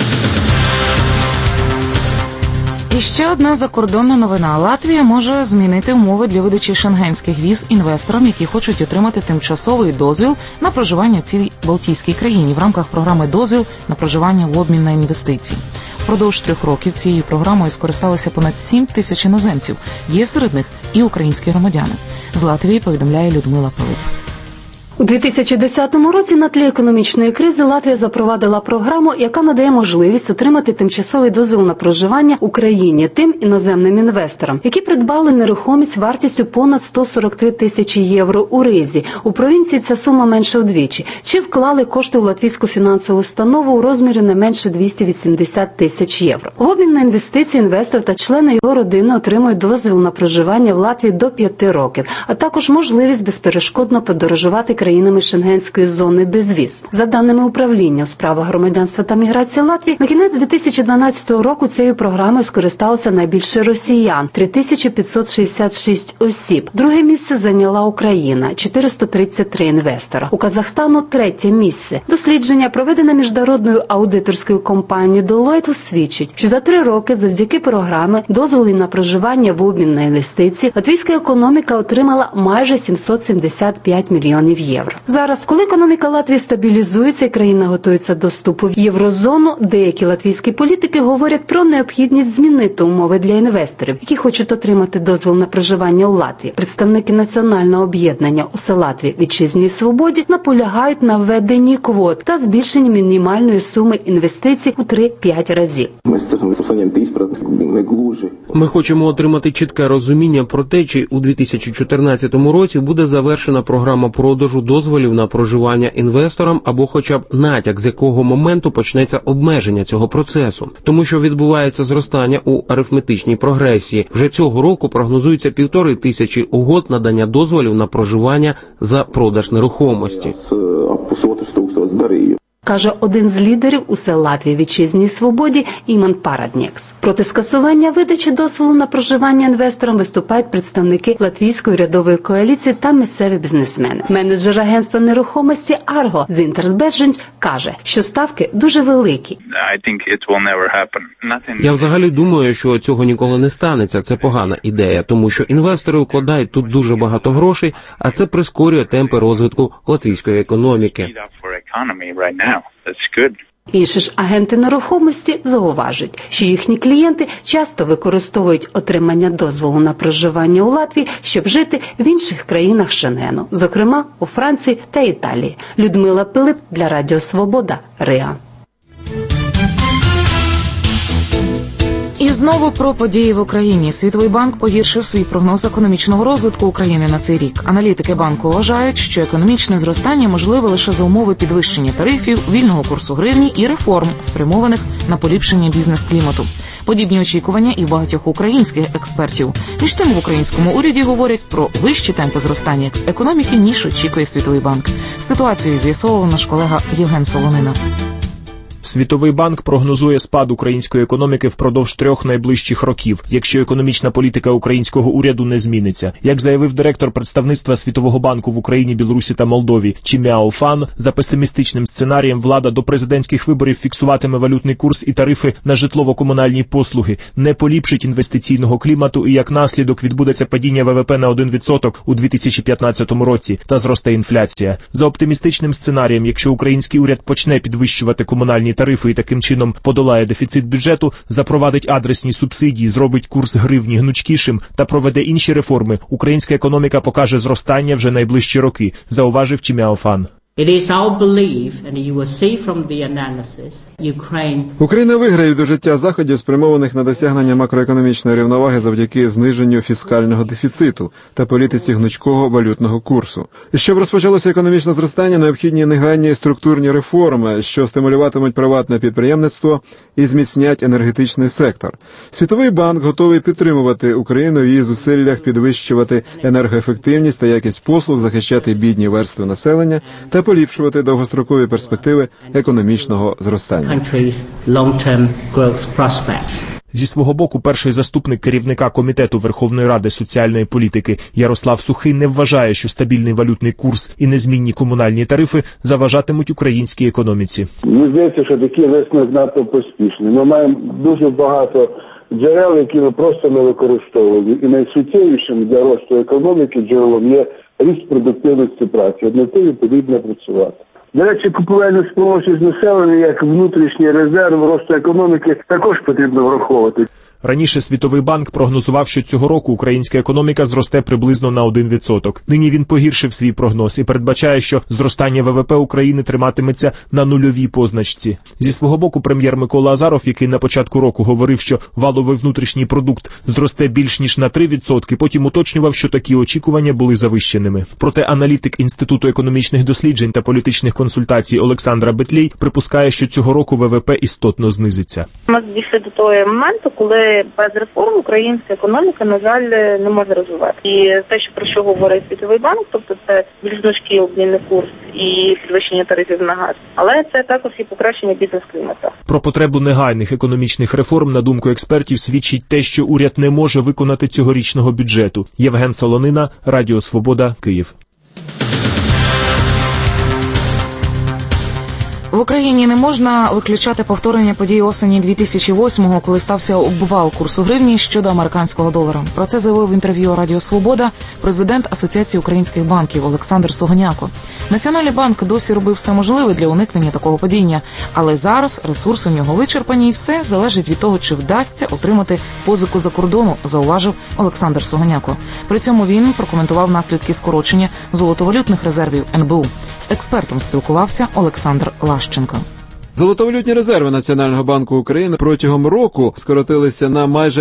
І ще одна закордонна новина. Латвія може змінити умови для видачі шенгенських віз інвесторам, які хочуть отримати тимчасовий дозвіл на проживання в цій Балтійській країні в рамках програми «Дозвіл на проживання в обмін на інвестиції». Впродовж 3 років цією програмою скористалися понад 7 тисяч іноземців. Є серед них і українські громадяни. З Латвії повідомляє Людмила Пилип. У 2010 році на тлі економічної кризи Латвія запровадила програму, яка надає можливість отримати тимчасовий дозвіл на проживання в Україні тим іноземним інвесторам, які придбали нерухомість вартістю понад 143 тисячі євро у Ризі. У провінції ця сума менша вдвічі. Чи вклали кошти у латвійську фінансову установу у розмірі не менше 280 тисяч євро. В обмін на інвестиції інвестор та члени його родини отримують дозвіл на проживання в Латвії до 5 років, а також можливість безперешкодно подорожувати країнами Шенгенської зони без віз. За даними управління у справах громадянства та міграції Латвії, на кінець 2012 року цією програмою скористалося найбільше росіян – 3566 осіб. Друге місце зайняла Україна – 433 інвестора. У Казахстану – третє місце. Дослідження, проведене міжнародною аудиторською компанією Deloitte, свідчить, що за 3 роки завдяки програмі дозволів на проживання в обмін на інвестиції латвійська економіка отримала майже 775 мільйонів євро. Зараз, коли економіка Латвії стабілізується і країна готується до вступу в єврозону, деякі латвійські політики говорять про необхідність змінити умови для інвесторів, які хочуть отримати дозвіл на проживання у Латвії. Представники національного об'єднання «Усе Латвії Вітчизній свободі» наполягають на введенні квот та збільшенні мінімальної суми інвестицій у 3-5 разів. Ми хочемо отримати чітке розуміння про те, чи у 2014 році буде завершена програма продажу дозволів на проживання інвесторам або хоча б натяк, з якого моменту почнеться обмеження цього процесу. Тому що відбувається зростання у арифметичній прогресії. Вже цього року прогнозується 1500 угод надання дозволів на проживання за продаж нерухомості. Каже один з лідерів «Усе Латвії Вітчизній свободі» Іман Параднєкс. Проти скасування видачі дозволу на проживання інвесторам виступають представники Латвійської урядової коаліції та місцеві бізнесмени. Менеджер агентства нерухомості Арго Дзінтерс Берженч каже, що ставки дуже великі. Я взагалі думаю, що цього ніколи не станеться. Це погана ідея, тому що інвестори укладають тут дуже багато грошей, а це прискорює темпи розвитку латвійської економіки. Інші ж агенти нерухомості зауважують, що їхні клієнти часто використовують отримання дозволу на проживання у Латвії, щоб жити в інших країнах Шенгену, зокрема у Франції та Італії. Людмила Пилип для Радіо Свобода, Рига. І знову про події в Україні. Світовий банк погіршив свій прогноз економічного розвитку України на цей рік. Аналітики банку вважають, що економічне зростання можливе лише за умови підвищення тарифів, вільного курсу гривні і реформ, спрямованих на поліпшення бізнес-клімату. Подібні очікування і в багатьох українських експертів. Між тим в українському уряді говорять про вищі темпи зростання економіки, ніж очікує Світовий банк. Ситуацію з'ясовував наш колега Євген Солонина. Світовий банк прогнозує спад української економіки впродовж 3 найближчих років, якщо економічна політика українського уряду не зміниться. Як заявив директор представництва Світового банку в Україні, Білорусі та Молдові Чімяо Фан, за песимістичним сценарієм влада до президентських виборів фіксуватиме валютний курс і тарифи на житлово-комунальні послуги, не поліпшить інвестиційного клімату і як наслідок відбудеться падіння ВВП на 1% у 2015 році та зросте інфляція. За оптимістичним сценарієм, якщо український уряд почне підвищувати комунальні тарифи і таким чином подолає дефіцит бюджету, запровадить адресні субсидії, зробить курс гривні гнучкішим та проведе інші реформи, українська економіка покаже зростання вже найближчі роки, зауважив Чімяо Фан. Україна виграє до життя заходів, спрямованих на досягнення макроекономічної рівноваги завдяки зниженню фіскального дефіциту та політиці гнучкого валютного курсу. І щоб розпочалося економічне зростання, необхідні негайні структурні реформи, що стимулюватимуть приватне підприємництво і зміцнять енергетичний сектор. Світовий банк готовий підтримувати Україну в її зусиллях підвищувати енергоефективність та якість послуг, захищати бідні верстви населення та поліпшувати довгострокові перспективи економічного зростання. Зі свого боку, перший заступник керівника Комітету Верховної Ради соціальної політики Ярослав Сухий не вважає, що стабільний валютний курс і незмінні комунальні тарифи заважатимуть українській економіці. Мені здається, що такий висновок надто поспішний. Ми маємо дуже багато джерел, які ми просто не використовуємо. І найсуттєвішим для росту економіки джерелом є ріст продуктивності праці. Над тим потрібно працювати. До речі, купівельну спроможність населення як внутрішній резерв росту економіки також потрібно враховувати. Раніше Світовий банк прогнозував, що цього року українська економіка зросте приблизно на 1%. Нині він погіршив свій прогноз і передбачає, що зростання ВВП України триматиметься на нульовій позначці. Зі свого боку, прем'єр Микола Азаров, який на початку року говорив, що валовий внутрішній продукт зросте більш ніж на 3%, потім уточнював, що такі очікування були завищеними. Проте аналітик Інституту економічних досліджень та політичних консультацій Олександра Бетлій припускає, що цього року ВВП істотно знизиться. Ми дійшли до того моменту, коли без реформ українська економіка, на жаль, не може розвивати. І те, про що говорить Світовий банк, тобто це більш гнучкий обмінний курс і підвищення тарифів на газ. Але це також і покращення бізнес-клімату. Про потребу негайних економічних реформ, на думку експертів, свідчить те, що уряд не може виконати цьогорічного бюджету. Євген Солонина, Радіо Свобода, Київ. В Україні не можна виключати повторення подій осені 2008-го, коли стався обвал курсу гривні щодо американського долара. Про це заявив в інтерв'ю Радіо Свобода президент Асоціації українських банків Олександр Сугоняко. Національний банк досі робив все можливе для уникнення такого падіння, але зараз ресурси в нього вичерпані і все залежить від того, чи вдасться отримати позику за кордону, зауважив Олександр Сугоняко. При цьому він прокоментував наслідки скорочення золотовалютних резервів НБУ. З експертом спілкувався Олександр Лащенко. Золотовалютні резерви Національного банку України протягом року скоротилися на майже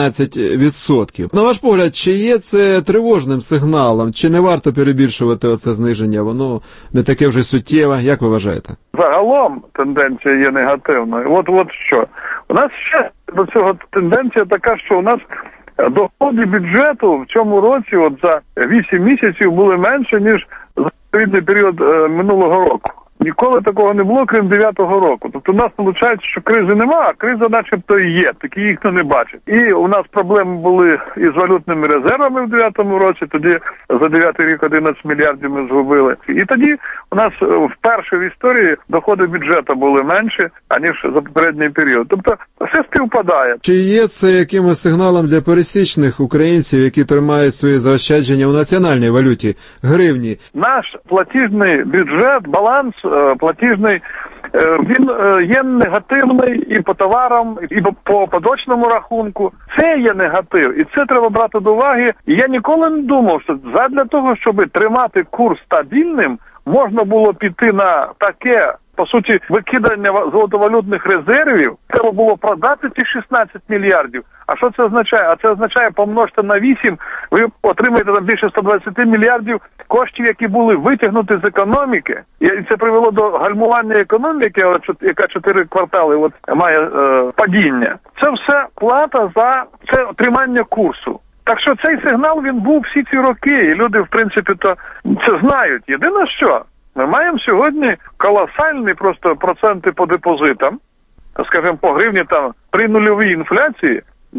12%. На ваш погляд, чи є це тривожним сигналом, чи не варто перебільшувати оце зниження? Воно не таке вже суттєве, як ви вважаєте? Загалом тенденція є негативною. От що. У нас ще до цього тенденція така, що у нас доходи бюджету в цьому році от за 8 місяців були менше, ніж за відповідний період минулого року. Ніколи такого не було, крім 9-го року. Тобто у нас виходить, що кризи немає, а криза начебто і є, такі їх ніхто не бачить. І у нас проблеми були із валютними резервами в 9-му році, тоді за 9-й рік 11 мільярдів ми згубили. І тоді у нас вперше в історії доходи бюджету були менші, аніж за попередній період. Тобто все співпадає. Чи є це якимось сигналом для пересічних українців, які тримають свої заощадження у національній валюті – гривні? Наш платіжний бюджет, баланс платіжний, він є негативний і по товарам, і по поточному рахунку. Це є негатив, і це треба брати до уваги. І я ніколи не думав, що задля того, щоб тримати курс стабільним, можна було піти на таке, по суті, викидання золотовалютних резервів. Треба було продати ці 16 мільярдів. А що це означає? А це означає помножте на 8, ви отримаєте там більше 120 мільярдів коштів, які були витягнуті з економіки. І це привело до гальмування економіки, яка 4 квартали має падіння. Це все плата за це тримання курсу. Так що цей сигнал, він був всі ці роки, і люди, в принципі, то це знають. Єдине що, ми маємо сьогодні колосальні просто проценти по депозитам, скажімо, по гривні там при нульовій інфляції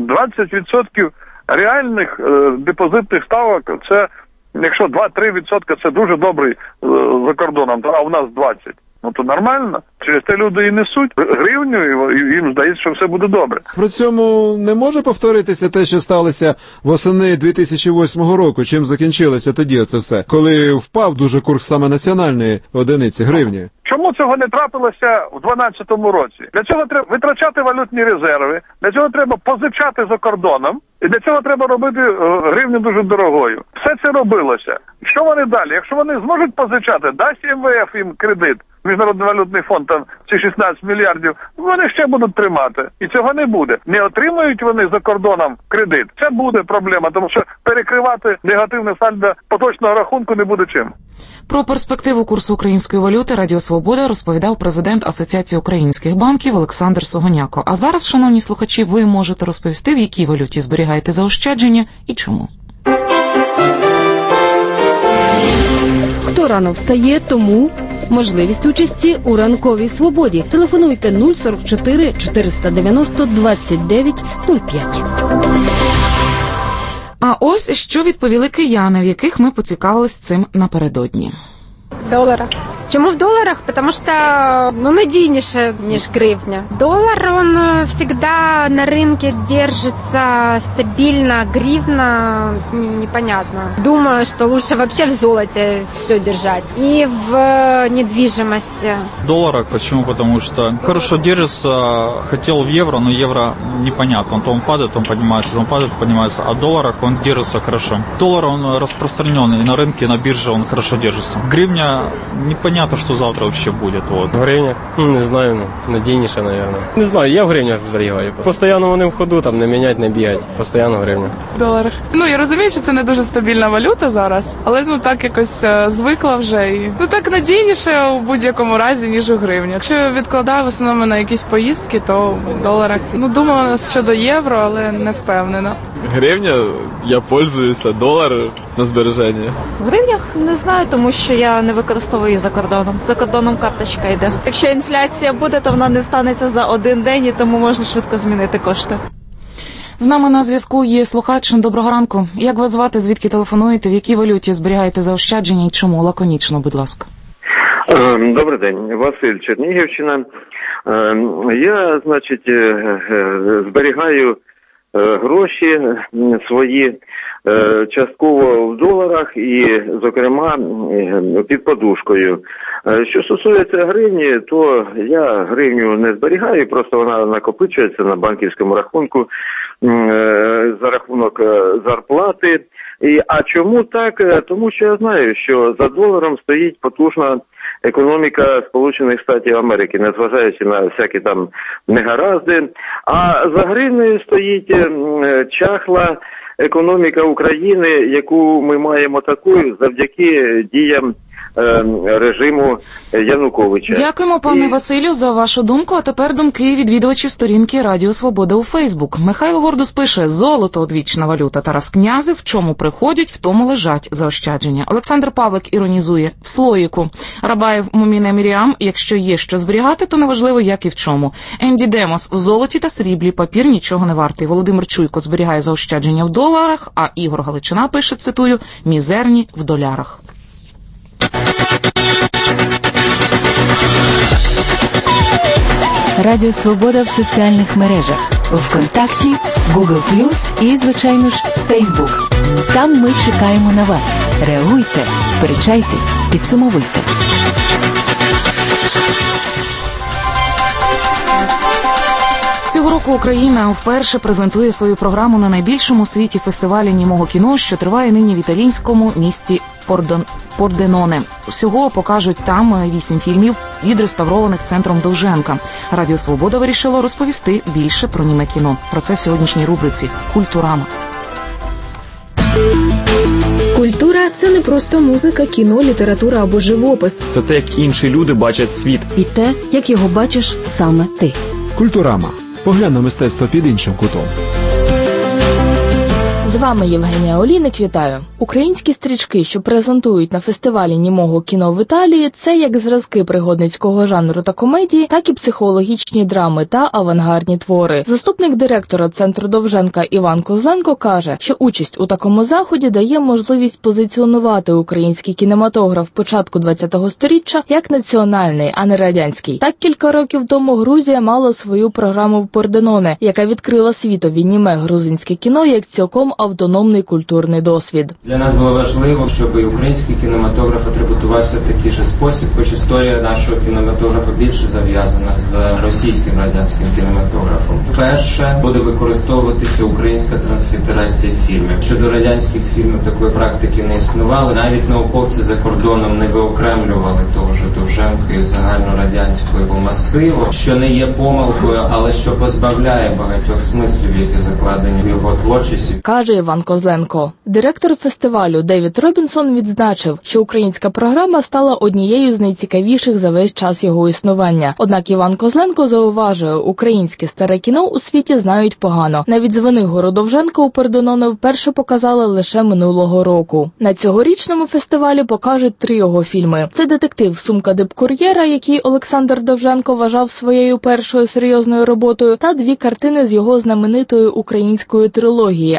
20% реальних депозитних ставок, це, якщо 2-3% це дуже добрий за кордоном, а у нас 20%. Ну то нормально. Через те люди і несуть гривню, і їм здається, що все буде добре. При цьому не може повторитися те, що сталося восени 2008 року? Чим закінчилося тоді оце все? Коли впав дуже курс саме національної одиниці гривні? Чому цього не трапилося в 2012 році? Для цього треба витрачати валютні резерви, для цього треба позичати за кордоном, і для цього треба робити гривню дуже дорогою. Все це робилося. Що вони далі? Якщо вони зможуть позичати, дасть МВФ їм кредит, Міжнародний валютний фонд, там ці 16 мільярдів, вони ще будуть тримати. І цього не буде. Не отримають вони за кордоном кредит. Це буде проблема, тому що перекривати негативне сальдо поточного рахунку не буде чим. Про перспективу курсу української валюти Радіо Свобода розповідав президент Асоціації українських банків Олександр Сугоняко. А зараз, шановні слухачі, ви можете розповісти, в якій валюті зберігаєте заощадження і чому. Хто рано встає, тому можливість участі у ранковій свободі. Телефонуйте 044 490 29 05. А ось що відповіли кияни, в яких ми поцікавились цим напередодні. $1. Чему в долларах? Потому что, надійніше, ніж гривня. Доллар, он всегда на рынке держится стабильно, гривна непонятно. Думаю, что лучше вообще в золоте все держать. И в недвижимости. В долларах. Почему? Потому что хорошо держится. Хотел в евро, но евро непонятно. Он то он падает, то он поднимается, то он падает, то поднимается. А в долларах он держится хорошо. Доллар, он распространенный. И на рынке, на бирже он хорошо держится. Гривня, непонятно, что завтра вообще будет. Вот. В гривнях? Не знаю, надійніше, наверное. Не знаю, я в гривнях зберігаю. Постоянно вони в ходу, там не мінять, не бігать. Постоянно в гривнях. В доларах. Я розумію, що це не дуже стабільна валюта зараз, але так якось звикла вже. І так надійніше у будь-якому разі, ніж у гривні. Якщо відкладаю в основному на якісь поїздки, то в доларах. Думала щодо євро, але не впевнена. Гривня, я пользуюся, долар на збереження. В гривнях не знаю, тому що я не використовую її за кордоном. За кордоном карточка йде. Якщо інфляція буде, то вона не станеться за один день, і тому можна швидко змінити кошти. З нами на зв'язку є слухач. Доброго ранку. Як вас звати, звідки телефонуєте, в якій валюті зберігаєте заощадження і чому? Лаконічно, будь ласка. Добрий день. Василь, Чернігівщина. Я, зберігаю гроші свої частково в доларах і, зокрема, під подушкою. Що стосується гривні, то я гривню не зберігаю, просто вона накопичується на банківському рахунку за рахунок зарплати. А чому так? Тому що я знаю, що за доларом стоїть потужна економіка Сполучених Штатів Америки, незважаючи на всякі там негаразди. А за гривнею стоїть чахла економіка України, яку ми маємо такою завдяки діям режиму Януковича. Дякуємо, пане Василю, за вашу думку. А тепер думки відвідувачів сторінки Радіо Свобода у Фейсбук. Михайло Гордус пише: «Золото – одвічна валюта». Тарас Князев: «В чому приходять, в тому лежать заощадження». Олександр Павлик іронізує: «В слоїку». Рабаєв Муміне Міріам: «Якщо є що зберігати, то неважливо, як і в чому». Енді Демос: «В золоті та сріблі папір нічого не вартий». Володимир Чуйко зберігає заощадження в доларах, а Ігор Галичина пише, цитую: «Мізерні в долярах». Радіо Свобода в соціальних мережах: ВКонтакті, Google+, і, звичайно ж, Фейсбук. Там ми чекаємо на вас. Реагуйте, сперечайтесь, підсумовуйте. Цього року Україна вперше презентує свою програму на найбільшому у світі фестивалі німого кіно, що триває нині в італійському місті Порденоне. Всього покажуть там 8 фільмів, відреставрованих центром Довженка. Радіо Свобода вирішило розповісти більше про німе кіно. Про це в сьогоднішній рубриці «Культурама». Культура – це не просто музика, кіно, література або живопис. Це те, як інші люди бачать світ. І те, як його бачиш саме ти. Культурама. Поглянь на мистецтво під іншим кутом. З вами Євгенія Олійник, вітаю. Українські стрічки, що презентують на фестивалі німого кіно в Італії, це як зразки пригодницького жанру та комедії, так і психологічні драми та авангардні твори. Заступник директора Центру Довженка Іван Козленко каже, що участь у такому заході дає можливість позиціонувати український кінематограф початку ХХ століття як національний, а не радянський. Так кілька років тому Грузія мала свою програму в Порденоне, яка відкрила світові німе грузинське кіно як цілком автономний культурний досвід. Для нас було важливо, щоб і український кінематограф атрибутувався в такий же спосіб, хоч історія нашого кінематографа більше зав'язана з російським радянським кінематографом. Вперше буде використовуватися українська транслітерація фільмів. Щодо радянських фільмів такої практики не існувало. Навіть науковці за кордоном не виокремлювали того ж Довженка із загальнорадянського масиву, що не є помилкою, але що позбавляє багатьох смислів, які закладені в його творчості. Каже Іван Козленко. Директор фестивалю Девід Робінсон відзначив, що українська програма стала однією з найцікавіших за весь час його існування. Однак Іван Козленко зауважує, українське старе кіно у світі знають погано. Навіть Звенигору Довженка у Порденоне вперше показали лише минулого року. На цьогорічному фестивалі покажуть 3 його фільми. Це детектив «Сумка дипкур'єра», який Олександр Довженко вважав своєю першою серйозною роботою, та 2 картини з його знаменитої української трилогії «Арсенал»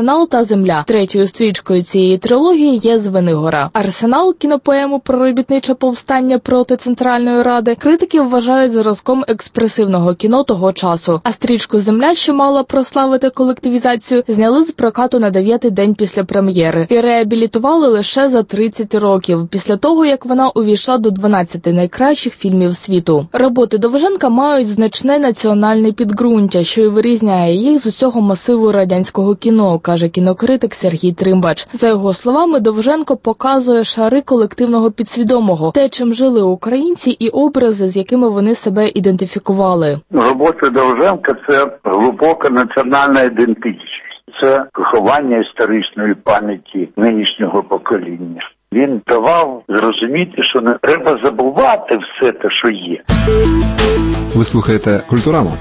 Арсенал та Земля. Третьою стрічкою цієї трилогії є Звенигора. Арсенал, кінопоему про робітниче повстання проти Центральної Ради, критики вважають зразком експресивного кіно того часу. А стрічку Земля, що мала прославити колективізацію, зняли з прокату на 9-й день після прем'єри і реабілітували лише за 30 років, після того, як вона увійшла до 12 найкращих фільмів світу. Роботи Довженка мають значне національне підґрунтя, що й вирізняє їх з усього масиву радянського кіно, каже кінокритик Сергій Тримбач. За його словами, Довженко показує шари колективного підсвідомого, те, чим жили українці, і образи, з якими вони себе ідентифікували. Робота Довженка – це глибока національна ідентичність. Це виховання історичної пам'яті нинішнього покоління. Він давав зрозуміти, що не треба забувати все те, що є. Ви слухаєте «Культураму».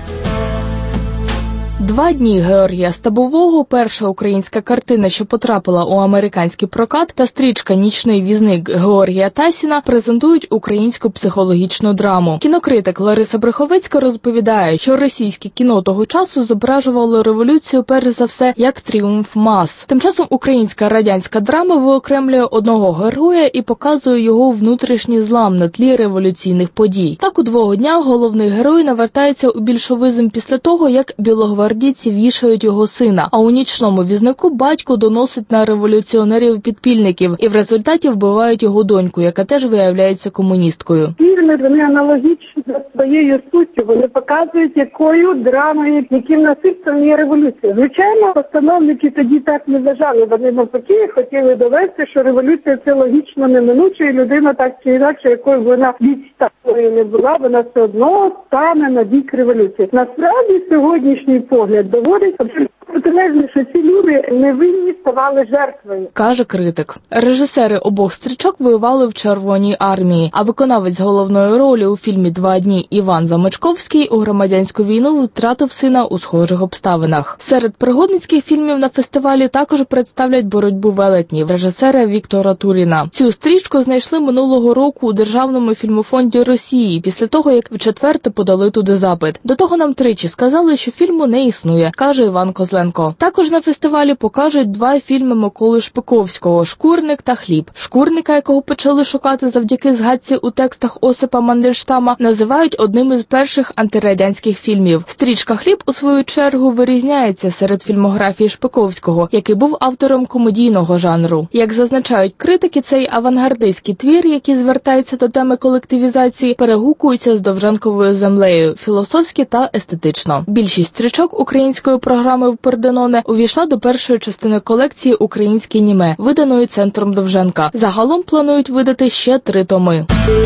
«Два дні» Георгія Стабового, перша українська картина, що потрапила у американський прокат, та стрічка «Нічний візник» Георгія Тасіна презентують українську психологічну драму. Кінокритик Лариса Бреховецька розповідає, що російське кіно того часу зображувало революцію перш за все як тріумф мас. Тим часом українська радянська драма виокремлює одного героя і показує його внутрішній злам на тлі революційних подій. Так у «Двох днях» головний герой навертається у більшовизм після того, як білогвардійці вішають його сина, а у «Нічному візнику» батько доносить на революціонерів-підпільників і в результаті вбивають його доньку, яка теж виявляється комуністкою. Фільми, вони аналогічні за своєю суттю, вони показують, якою драмою, яким насильством є революція. Звичайно, постановники тоді так не вважали, вони навпаки хотіли довести, що революція це логічно неминуча, і людина так чи інакше, якою вона відставою не була, вона все одно стане на бік революції. Насправді, сьогоднішній погляд доводить протилежно, що ці люди невинні ставали жертвою, каже критик. Режисери обох стрічок воювали в Червоній армії, а виконавець головної ролі у фільмі «Два дні» Іван Замочковський у громадянську війну втратив сина у схожих обставинах. Серед пригодницьких фільмів на фестивалі також представлять «Боротьбу велетнів» режисера Віктора Туріна. Цю стрічку знайшли минулого року у Державному фільмофонді Росії після того, як вчетверте подали туди запит. До того нам тричі сказали, що фільму не існує, каже Іван Козленко. Також на фестивалі покажуть два фільми Миколи Шпиковського «Шкурник» та «Хліб». «Шкурника», якого почали шукати завдяки згадці у текстах Осипа Мандельштама, називають одним із перших антирадянських фільмів. Стрічка «Хліб» у свою чергу вирізняється серед фільмографії Шпиковського, який був автором комедійного жанру. Як зазначають критики, цей авангардистський твір, який звертається до теми колективізації, перегукується з Довженковою «Землею» філософськи та естетично. Більшість стрічок української програми «В Порденоне» увійшла до першої частини колекції «Українське німе», виданої Центром Довженка. Загалом планують видати ще 3 томи.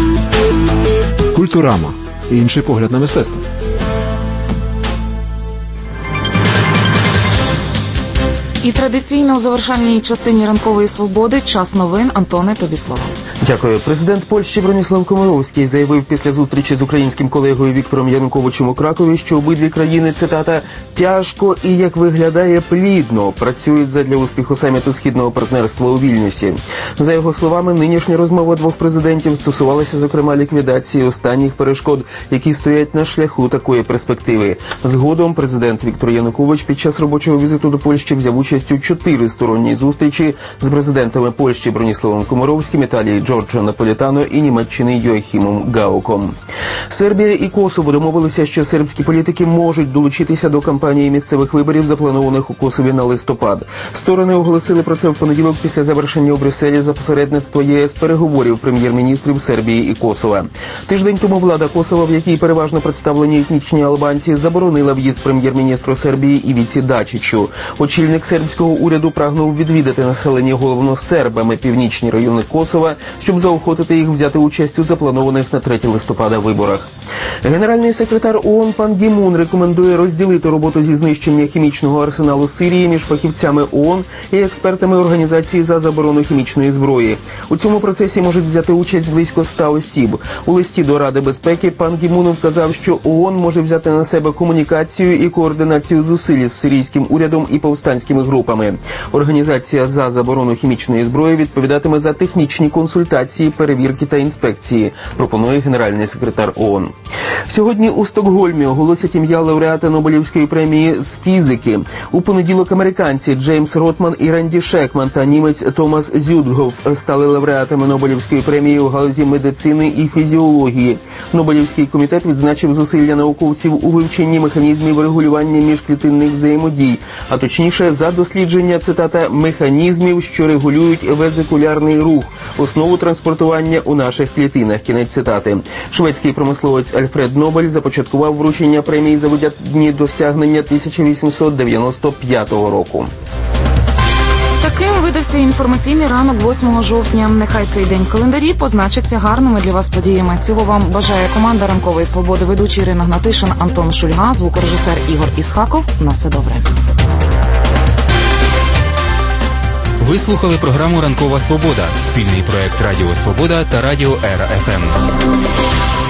«Культурама». Інший погляд на мистецтво. І традиційно в завершальній частині ранкової свободи час новин. Антоне, тобі слово. Дякую. Президент Польщі Броніслав Комаровський заявив після зустрічі з українським колегою Віктором Януковичем у Кракові, що обидві країни, цитата, «тяжко і, як виглядає, плідно працюють задля успіху саміту Східного партнерства у Вільнюсі». За його словами, нинішня розмова двох президентів стосувалася, зокрема, ліквідації останніх перешкод, які стоять на шляху такої перспективи. Згодом президент Віктор Янукович під час робочого візиту до Польщі взяв участь у 4-сторонній зустрічі з президентами Польщі Броніславом Комаровським, Італії Джорджо Наполітано і Німеччини Йоахімом Гауком. Сербія і Косово домовилися, що сербські політики можуть долучитися до кампанії місцевих виборів, запланованих у Косові на листопад. Сторони оголосили про це в понеділок після завершення у Брюсселі за посередництва ЄС переговорів прем'єр-міністрів Сербії і Косова. Тиждень тому влада Косова, в якій переважно представлені етнічні албанці, заборонила в'їзд прем'єр-міністру Сербії Івіці Дачичу. Очільник сербського уряду прагнув відвідати населені головно сербами північні райони Косова, щоб заохотити їх взяти участь у запланованих на 3 листопада виборах. Генеральний секретар ООН пан Гі Мун рекомендує розділити роботу зі знищення хімічного арсеналу Сирії між фахівцями ООН і експертами Організації за заборону хімічної зброї. У цьому процесі можуть взяти участь близько 100 осіб. У листі до Ради безпеки пан Гі Мун вказав, що ООН може взяти на себе комунікацію і координацію зусиль з сирійським урядом і повстанськими групами. Організація за заборону хімічної зброї відповідатиме за технічні консультації акредитації, перевірки та інспекції, пропонує генеральний секретар ООН. Сьогодні у Стокгольмі оголосять ім'я лауреата Нобелівської премії з фізики. У понеділок американці Джеймс Ротман і Ренді Шекман та німець Томас Зюдгоф стали лауреатами Нобелівської премії у галузі медицини і фізіології. Нобелівський комітет відзначив зусилля науковців у вивченні механізмів регулювання міжклітинних взаємодій, а точніше за дослідження, цитата, механізмів, що регулюють везикулярний рух, основу транспортування у наших клітинах, кінець цитати. Шведський промисловець Альфред Нобель започаткував вручення премії за видатні досягнення 1895 року. Таким видався інформаційний ранок 8 жовтня. Нехай цей день в календарі позначиться гарними для вас подіями. Цього вам бажає команда «Ранкової свободи», ведучі Ірина Гнатишин, Антон Шульга, звукорежисер Ігор Ісхаков. На все добре. Ви слухали програму «Ранкова свобода» – спільний проект Радіо Свобода та Радіо Ера ФМ.